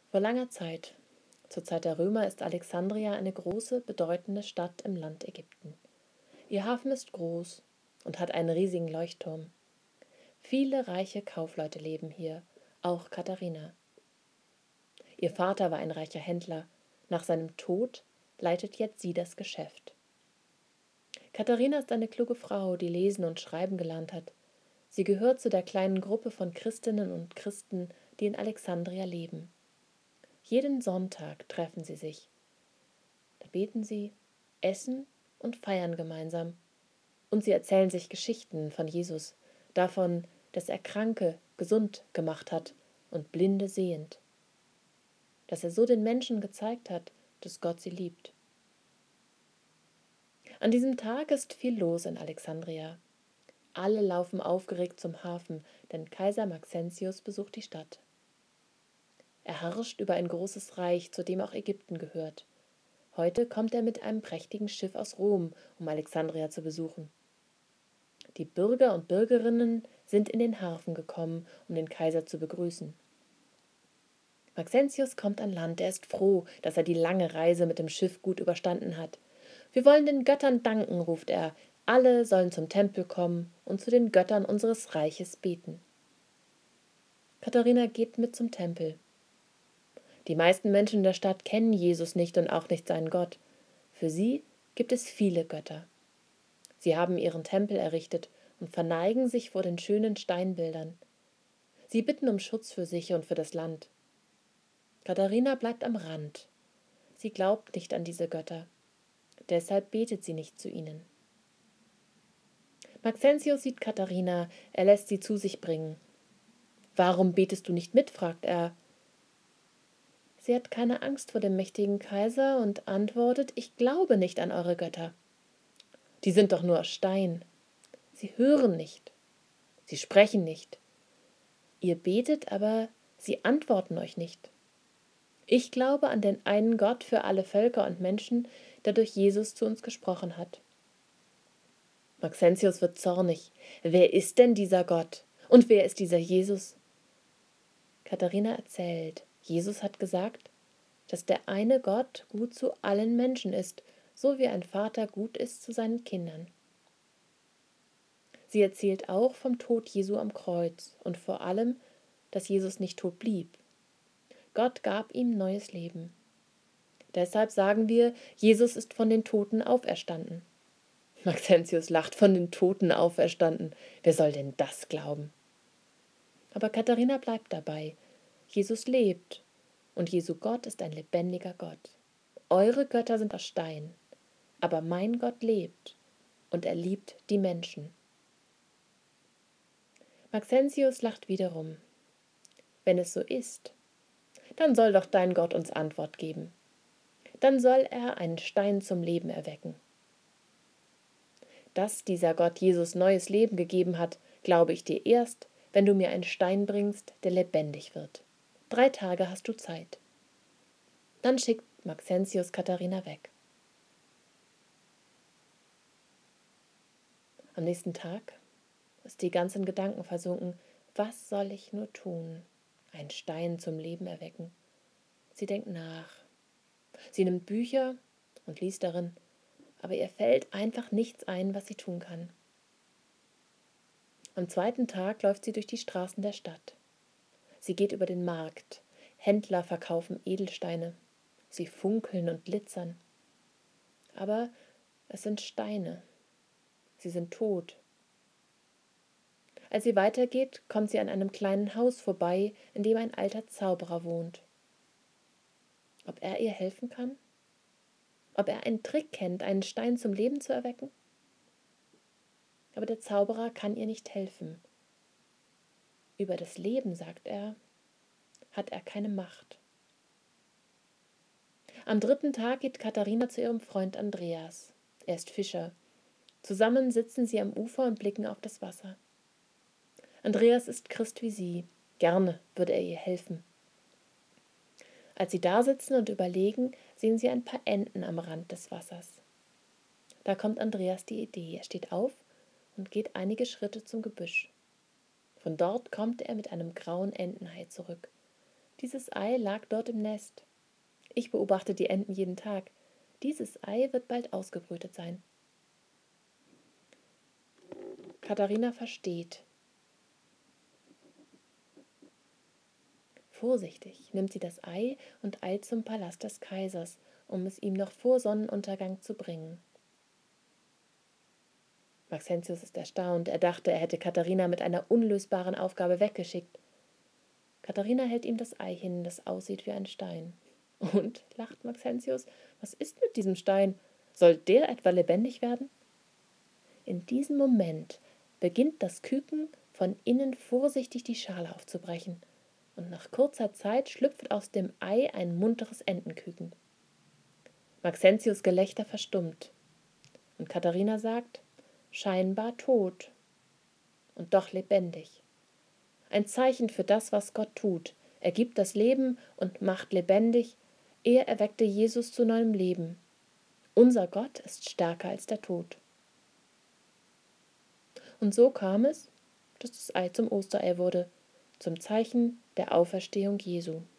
Vor langer Zeit, zur Zeit der Römer, ist Alexandria eine große, bedeutende Stadt im Land Ägypten. Ihr Hafen ist groß und hat einen riesigen Leuchtturm. Viele reiche Kaufleute leben hier, auch Katharina. Ihr Vater war ein reicher Händler. Nach seinem Tod leitet jetzt sie das Geschäft. Katharina ist eine kluge Frau, die lesen und schreiben gelernt hat. Sie gehört zu der kleinen Gruppe von Christinnen und Christen, die in Alexandria leben. Jeden Sonntag treffen sie sich. Da beten sie, essen und feiern gemeinsam. Und sie erzählen sich Geschichten von Jesus, davon, dass er Kranke gesund gemacht hat und Blinde sehend. Dass er so den Menschen gezeigt hat, dass Gott sie liebt. An diesem Tag ist viel los in Alexandria. Alle laufen aufgeregt zum Hafen, denn Kaiser Maxentius besucht die Stadt. Er herrscht über ein großes Reich, zu dem auch Ägypten gehört. Heute kommt er mit einem prächtigen Schiff aus Rom, um Alexandria zu besuchen. Die Bürger und Bürgerinnen sind in den Hafen gekommen, um den Kaiser zu begrüßen. Maxentius kommt an Land, er ist froh, dass er die lange Reise mit dem Schiff gut überstanden hat. Wir wollen den Göttern danken, ruft er. Alle sollen zum Tempel kommen und zu den Göttern unseres Reiches beten. Katharina geht mit zum Tempel. Die meisten Menschen der Stadt kennen Jesus nicht und auch nicht seinen Gott. Für sie gibt es viele Götter. Sie haben ihren Tempel errichtet und verneigen sich vor den schönen Steinbildern. Sie bitten um Schutz für sich und für das Land. Katharina bleibt am Rand. Sie glaubt nicht an diese Götter. Deshalb betet sie nicht zu ihnen. Maxentius sieht Katharina, er lässt sie zu sich bringen. »Warum betest du nicht mit?« fragt er. Sie hat keine Angst vor dem mächtigen Kaiser und antwortet, »Ich glaube nicht an eure Götter. Die sind doch nur aus Stein. Sie hören nicht. Sie sprechen nicht. Ihr betet, aber sie antworten euch nicht. Ich glaube an den einen Gott für alle Völker und Menschen, der durch Jesus zu uns gesprochen hat.« Maxentius wird zornig. Wer ist denn dieser Gott? Und wer ist dieser Jesus? Katharina erzählt, Jesus hat gesagt, dass der eine Gott gut zu allen Menschen ist, so wie ein Vater gut ist zu seinen Kindern. Sie erzählt auch vom Tod Jesu am Kreuz und vor allem, dass Jesus nicht tot blieb. Gott gab ihm neues Leben. Deshalb sagen wir, Jesus ist von den Toten auferstanden. Maxentius lacht, von den Toten auferstanden. Wer soll denn das glauben? Aber Katharina bleibt dabei. Jesus lebt und Jesu Gott ist ein lebendiger Gott. Eure Götter sind aus Stein, aber mein Gott lebt und er liebt die Menschen. Maxentius lacht wiederum. Wenn es so ist, dann soll doch dein Gott uns Antwort geben. Dann soll er einen Stein zum Leben erwecken. Dass dieser Gott Jesus neues Leben gegeben hat, glaube ich dir erst, wenn du mir einen Stein bringst, der lebendig wird. 3 Tage hast du Zeit. Dann schickt Maxentius Katharina weg. Am nächsten Tag ist die ganz in Gedanken versunken. Was soll ich nur tun? Einen Stein zum Leben erwecken. Sie denkt nach. Sie nimmt Bücher und liest darin, aber ihr fällt einfach nichts ein, was sie tun kann. Am 2. Tag läuft sie durch die Straßen der Stadt. Sie geht über den Markt. Händler verkaufen Edelsteine. Sie funkeln und glitzern. Aber es sind Steine. Sie sind tot. Als sie weitergeht, kommt sie an einem kleinen Haus vorbei, in dem ein alter Zauberer wohnt. Ob er ihr helfen kann? Ob er einen Trick kennt, einen Stein zum Leben zu erwecken? Aber der Zauberer kann ihr nicht helfen. Über das Leben, sagt er, hat er keine Macht. Am 3. Tag geht Katharina zu ihrem Freund Andreas. Er ist Fischer. Zusammen sitzen sie am Ufer und blicken auf das Wasser. Andreas ist Christ wie sie. Gerne würde er ihr helfen. Als sie da sitzen und überlegen, sehen sie ein paar Enten am Rand des Wassers. Da kommt Andreas die Idee. Er steht auf und geht einige Schritte zum Gebüsch. Von dort kommt er mit einem grauen Entenhai zurück. Dieses Ei lag dort im Nest. Ich beobachte die Enten jeden Tag. Dieses Ei wird bald ausgebrütet sein. Katharina versteht. Vorsichtig nimmt sie das Ei und eilt zum Palast des Kaisers, um es ihm noch vor Sonnenuntergang zu bringen. Maxentius ist erstaunt. Er dachte, er hätte Katharina mit einer unlösbaren Aufgabe weggeschickt. Katharina hält ihm das Ei hin, das aussieht wie ein Stein. Und, lacht Maxentius, was ist mit diesem Stein? Soll der etwa lebendig werden? In diesem Moment beginnt das Küken von innen vorsichtig die Schale aufzubrechen, und nach kurzer Zeit schlüpft aus dem Ei ein munteres Entenküken. Maxentius' Gelächter verstummt, und Katharina sagt, scheinbar tot und doch lebendig. Ein Zeichen für das, was Gott tut. Er gibt das Leben und macht lebendig. Er erweckte Jesus zu neuem Leben. Unser Gott ist stärker als der Tod. Und so kam es, dass das Ei zum Osterei wurde, zum Zeichen der Auferstehung Jesu.